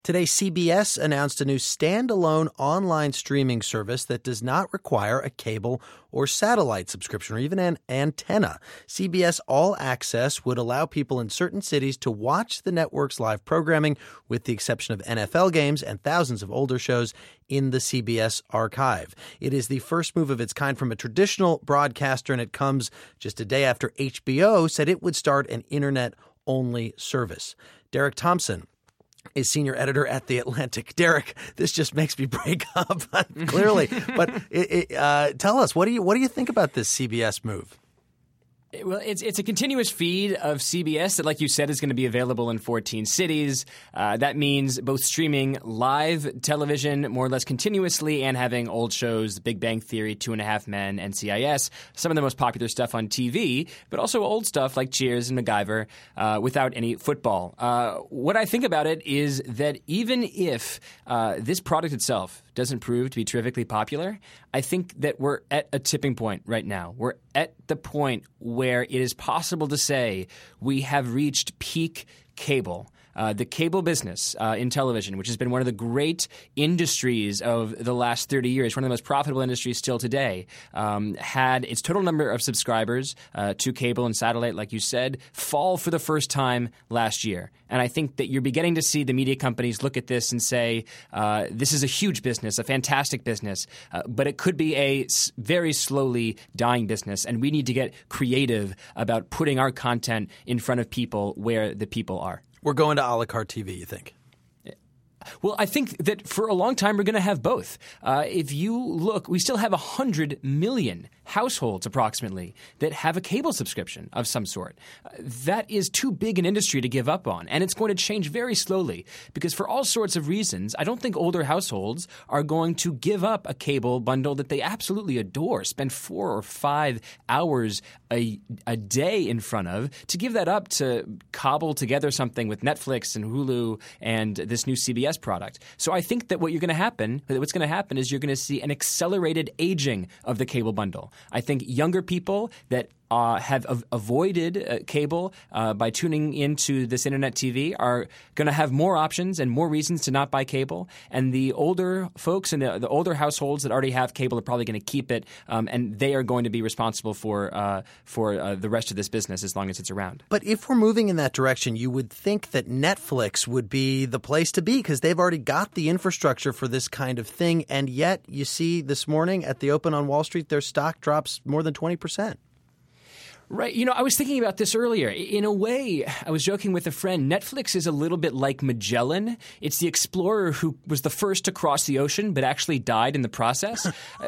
Today, CBS announced a new standalone online streaming service that does not require a cable or satellite subscription or even an antenna. CBS All Access would allow people in certain cities to watch the network's live programming, with the exception of NFL games and thousands of older shows in the CBS archive. It is the first move of its kind from a traditional broadcaster, and it comes just a day after HBO said it would start an internet-only service. Derek Thompson is senior editor at The Atlantic. Derek, this just makes me break up, clearly. But tell us, what do you think about this CBS move? Well, it's a continuous feed of CBS that, like you said, is going to be available in 14 cities. That means both streaming live television more or less continuously and having old shows, The Big Bang Theory, Two and a Half Men, NCIS, some of the most popular stuff on TV, but also old stuff like Cheers and MacGyver without any football. What I think about it is that even if this product itself doesn't prove to be terrifically popular, I think that we're at a tipping point right now. We're at the point where it is possible to say we have reached peak cable. The cable business in television, which has been one of the great industries of the last 30 years, one of the most profitable industries still today, had its total number of subscribers to cable and satellite, like you said, fall for the first time last year. And I think that you're beginning to see the media companies look at this and say, this is a huge business, a fantastic business, but it could be a very slowly dying business. And we need to get creative about putting our content in front of people where the people are. We're going to a la carte TV, you think? Well, I think that for a long time we're going to have both. If you look, we still have 100 million households approximately that have a cable subscription of some sort. That is too big an industry to give up on, and it's going to change very slowly because for all sorts of reasons, I don't think older households are going to give up a cable bundle that they absolutely adore, spend 4 or 5 hours a day in front of, to give that up to cobble together something with Netflix and Hulu and this new CBS product. So I think that what's going to happen is you're going to see an accelerated aging of the cable bundle. I think younger people that have avoided cable by tuning into this internet TV are going to have more options and more reasons to not buy cable. And the older folks and the older households that already have cable are probably going to keep it, and they are going to be responsible for the rest of this business as long as it's around. But if we're moving in that direction, you would think that Netflix would be the place to be because they've already got the infrastructure for this kind of thing. And yet you see this morning at the open on Wall Street, their stock drops more than 20%. Right. You know, I was thinking about this earlier. In a way, I was joking with a friend, Netflix is a little bit like Magellan. It's the explorer who was the first to cross the ocean but actually died in the process.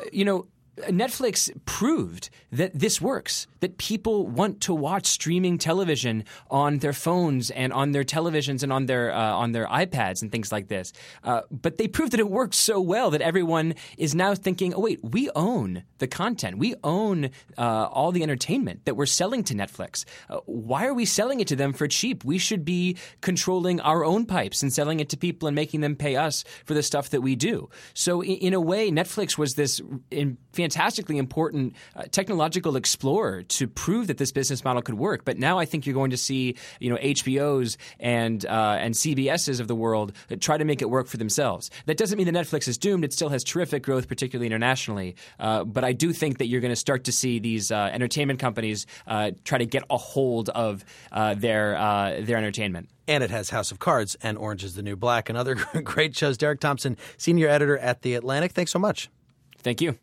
Netflix proved that this works, that people want to watch streaming television on their phones and on their televisions and on their iPads and things like this. But they proved that it worked so well that everyone is now thinking, oh, wait, we own the content. We own all the entertainment that we're selling to Netflix. Why are we selling it to them for cheap? We should be controlling our own pipes and selling it to people and making them pay us for the stuff that we do. So in a way, Netflix was this fantastically important technological explorer to prove that this business model could work. But now I think you're going to see, HBOs and CBSs of the world try to make it work for themselves. That doesn't mean that Netflix is doomed. It still has terrific growth, particularly internationally. But I do think that you're going to start to see these entertainment companies try to get a hold of their entertainment. And it has House of Cards and Orange is the New Black and other great shows. Derek Thompson, senior editor at The Atlantic. Thanks so much. Thank you.